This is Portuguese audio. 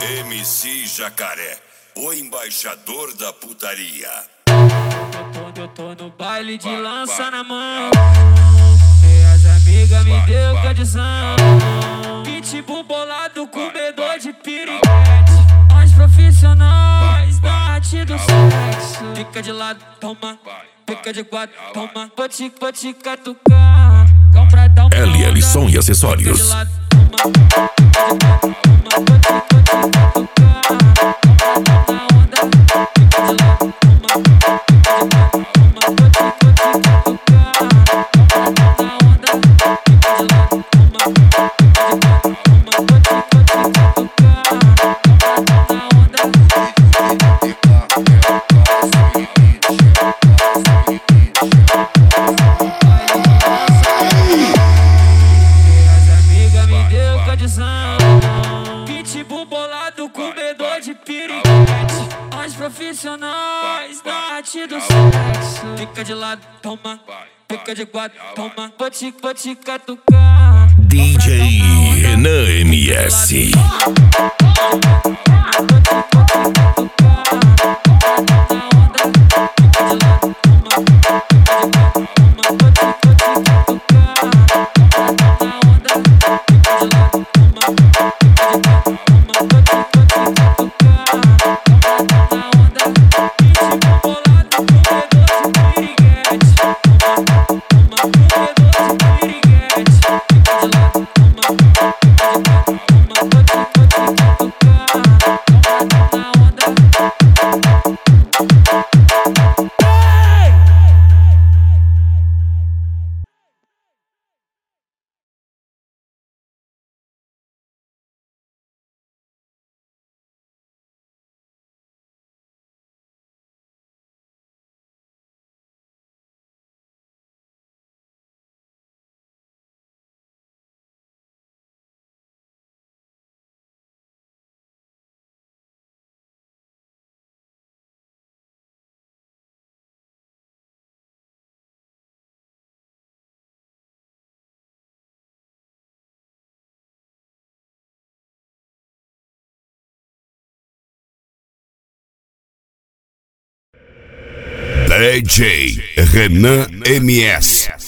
MC Jacaré, o embaixador da putaria. Eu tô no baile de lança na mão, e as amigas me deu condição. Pitbull bolado, comedor de piriguete. Nós profissionais da arte do sexo. Fica de lado, toma. Fica de quatro, toma. Vou te catucar. LL Som e Acessórios. Pitbull bolado, comedor de piriguete. Nós profissionais da arte do sexo. Fica de lado, toma. Fica de quatro, toma. Vou te catucar. DJ Renan MS. DJ Renan MS.